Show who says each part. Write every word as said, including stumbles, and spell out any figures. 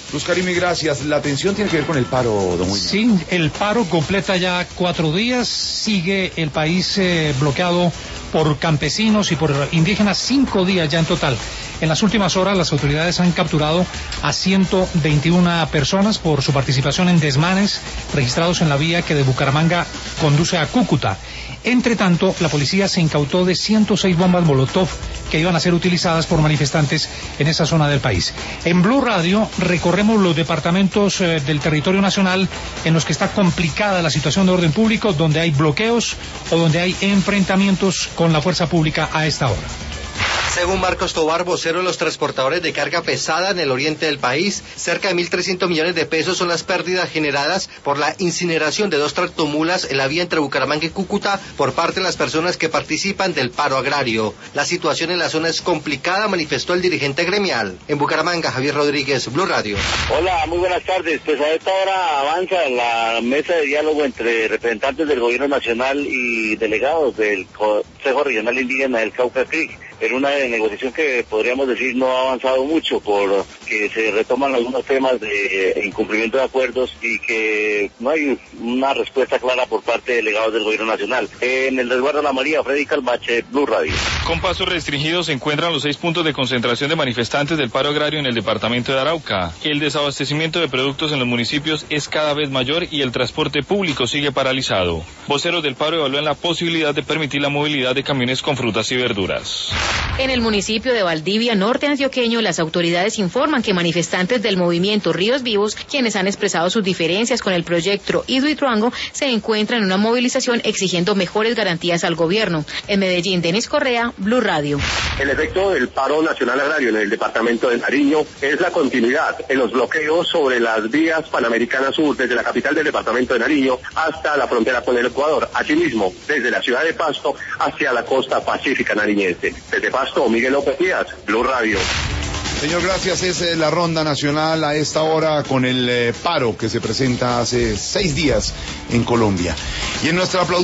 Speaker 1: Luz Carimi, gracias. La atención tiene que ver con el paro, don William.
Speaker 2: Sí, el paro completa ya cuatro días. Sigue el país eh, bloqueado por campesinos y por indígenas, cinco días ya en total. En las últimas horas las autoridades han capturado a ciento veintiuna personas por su participación en desmanes registrados en la vía que de Bucaramanga conduce a Cúcuta. Entre tanto, la policía se incautó de ciento seis bombas Molotov que iban a ser utilizadas por manifestantes en esa zona del país. En Blue Radio recorremos los departamentos eh, del territorio nacional en los que está complicada la situación de orden público, donde hay bloqueos o donde hay enfrentamientos con la fuerza pública a esta hora.
Speaker 3: Según Marcos Tobar, vocero de los transportadores de carga pesada en el oriente del país, cerca de mil trescientos millones de pesos son las pérdidas generadas por la incineración de dos tractomulas en la vía entre Bucaramanga y Cúcuta por parte de las personas que participan del paro agrario. La situación en la zona es complicada, manifestó el dirigente gremial. En Bucaramanga, Javier Rodríguez, Blue Radio.
Speaker 4: Hola, muy buenas tardes. Pues a esta hora avanza la mesa de diálogo entre representantes del gobierno nacional y delegados del Consejo Regional Indígena del Cauca Creek, en una negociación que podríamos decir no ha avanzado mucho porque se retoman algunos temas de incumplimiento de acuerdos y que no hay una respuesta clara por parte de delegados del gobierno nacional. En el resguardo de la María, Freddy Calvache, Blue Radio.
Speaker 5: Con pasos restringidos se encuentran los seis puntos de concentración de manifestantes del paro agrario en el departamento de Arauca. El desabastecimiento de productos en los municipios es cada vez mayor y el transporte público sigue paralizado. Voceros del paro evalúan la posibilidad de permitir la movilidad de camiones con frutas y verduras.
Speaker 6: En el municipio de Valdivia, norte antioqueño, las autoridades informan que manifestantes del movimiento Ríos Vivos, quienes han expresado sus diferencias con el proyecto Hidroituango, se encuentran en una movilización exigiendo mejores garantías al gobierno. En Medellín, Denis Correa, Blue Radio.
Speaker 7: El efecto del paro nacional agrario en el departamento de Nariño es la continuidad en los bloqueos sobre las vías Panamericanas Sur, desde la capital del departamento de Nariño hasta la frontera con el Ecuador. Asimismo, desde la ciudad de Pasto hacia la costa pacífica nariñense. Desde Pasto, Miguel López Díaz, Blue Radio.
Speaker 1: Señor, gracias. Es eh, la ronda nacional a esta hora con el eh, paro que se presenta hace seis días en Colombia. Y en nuestra aplaudida